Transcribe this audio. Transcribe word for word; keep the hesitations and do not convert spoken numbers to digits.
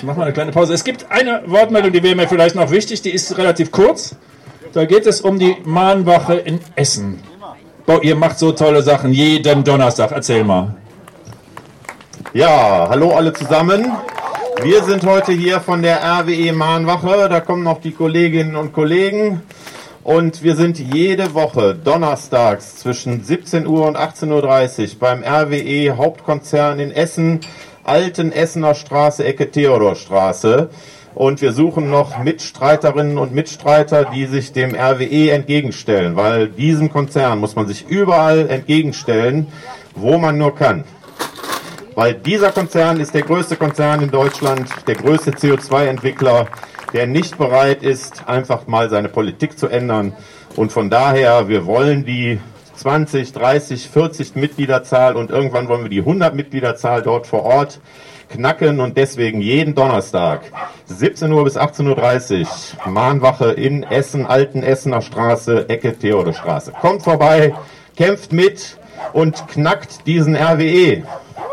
Ich mache mal eine kleine Pause. Es gibt eine Wortmeldung, die wäre mir vielleicht noch wichtig, die ist relativ kurz. Da geht es um die Mahnwache in Essen. Boah, ihr macht so tolle Sachen jeden Donnerstag. Erzähl mal. Ja, hallo alle zusammen. Wir sind heute hier von der R W E Mahnwache. Da kommen noch die Kolleginnen und Kollegen. Und wir sind jede Woche donnerstags zwischen siebzehn Uhr und achtzehn Uhr dreißig beim R W E Hauptkonzern in Essen, Alten Essener Straße, Ecke Theodorstraße. Und wir suchen noch Mitstreiterinnen und Mitstreiter, die sich dem R W E entgegenstellen, weil diesem Konzern muss man sich überall entgegenstellen, wo man nur kann. Weil dieser Konzern ist der größte Konzern in Deutschland, der größte C O zwei Entwickler, der nicht bereit ist, einfach mal seine Politik zu ändern. Und von daher, wir wollen die zwanzig, dreißig, vierzig Mitgliederzahl und irgendwann wollen wir die hundert Mitgliederzahl dort vor Ort knacken und deswegen jeden Donnerstag siebzehn Uhr bis achtzehn Uhr dreißig Mahnwache in Essen, Alten Essener Straße, Ecke Theodorstraße. Kommt vorbei, kämpft mit und knackt diesen R W E.